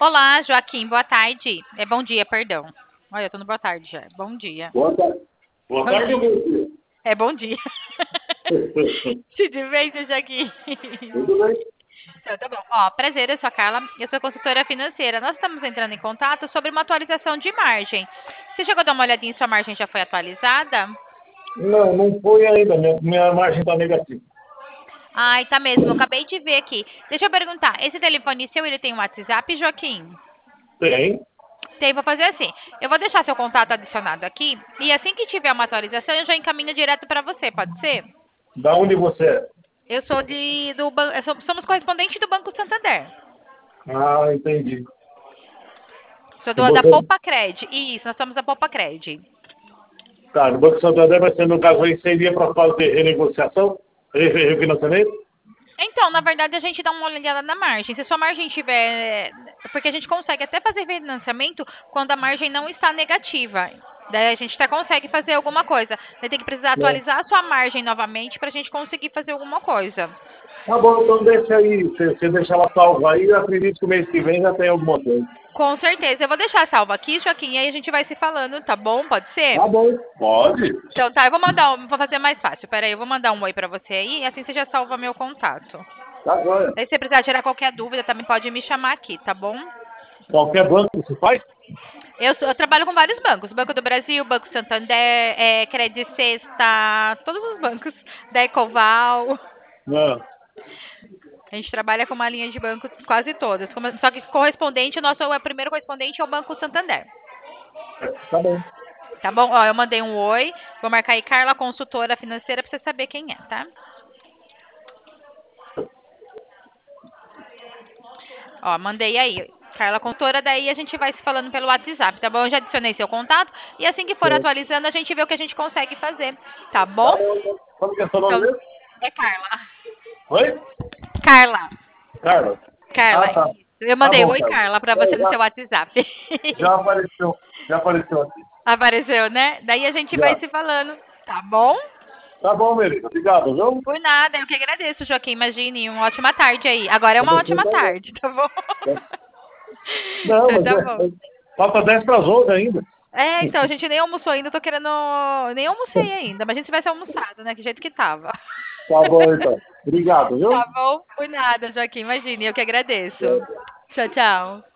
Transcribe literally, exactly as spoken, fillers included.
Olá, Joaquim, boa tarde. É bom dia, perdão. Olha, eu tô no boa tarde já. Bom dia. Boa tarde. Boa Bom tarde ou dia. bom dia? É bom dia. Tudo bem, seu Joaquim? Tudo bem? Então, tá bom. Ó, prazer, eu sou a Carla, eu sou consultora financeira. Nós estamos entrando em contato sobre uma atualização de margem. Você chegou a dar uma olhadinha se sua margem já foi atualizada? Não, não foi ainda. Minha, minha margem está negativa. Ai, tá mesmo, eu acabei de ver aqui. Deixa eu perguntar, esse telefone seu, ele tem um WhatsApp, Joaquim? Tem? Tem, vou fazer assim. Eu vou deixar seu contato adicionado aqui e assim que tiver uma atualização, eu já encaminho direto para você, pode ser? Da onde você é? Eu sou de do ban- eu sou- somos correspondente do Banco Santander. Ah, entendi. Sou E do, da você, Poupa Cred. Isso, nós somos da Poupa Cred. tá, no Banco Santander vai ser, no caso aí, seria para fazer renegociação, re- refinanciamento? Então, na verdade, a gente dá uma olhada na margem. Se sua margem tiver. Porque a gente consegue até fazer financiamento quando a margem não está negativa. Daí a gente até consegue fazer alguma coisa. Daí tem que precisar Não. atualizar a sua margem novamente para a gente conseguir fazer alguma coisa. Tá bom, então deixa aí. Você, você deixa ela salva aí, eu acredito que o mês que vem já tem alguma coisa. Com certeza. Eu vou deixar salvo aqui, Joaquim, e aí a gente vai se falando, tá bom? Pode ser? Tá bom. Pode. Então tá, eu vou mandar, um- vou fazer mais fácil. Pera aí, eu vou mandar um oi pra você aí, e assim você já salva meu contato. Tá joia. Daí se você precisar tirar qualquer dúvida, também pode me chamar aqui, tá bom? Qualquer banco você faz? Eu, sou- eu trabalho com vários bancos, Banco do Brasil, Banco Santander, é, Credit Sexta, todos os bancos, da Ecoval. Não. A gente trabalha com uma linha de bancos quase todas. Como- Só que correspondente, o nosso é o primeiro correspondente é o Banco Santander. Tá bom. Tá bom? Ó, eu mandei um oi. Vou marcar aí Carla, consultora financeira, pra você saber quem é, tá? Ó, mandei aí. Carla, consultora, daí a gente vai se falando pelo WhatsApp, tá bom? Eu já adicionei seu contato e assim que for Certo. atualizando, a gente vê o que a gente consegue fazer, tá bom? Tá bom, então. Como que é seu nome Então, mesmo? é Carla. Oi? Carla. Carlos. Ah, Carla, tá. isso. Eu Tá mandei bom, oi, Carlos. Carla, pra você É, no já, seu WhatsApp. já apareceu. Já apareceu aqui. Apareceu, né? Daí a gente vai Já. se falando, tá bom? Tá bom, Melissa. Obrigado, viu? Por nada, eu que agradeço, Joaquim. Imagine, uma ótima tarde aí. Agora é Pra uma você ótima também. tarde, tá bom? Não, Então mas tá é, bom. é- falta dez para as onze ainda. É, então, a gente nem almoçou ainda, tô querendo. Nem almocei ainda, mas a gente tivesse almoçado, né? Que jeito que tava. Tá bom, então. Obrigado, viu? Tá bom? Por nada, Joaquim. Imagine, eu que agradeço. Tchau, tchau.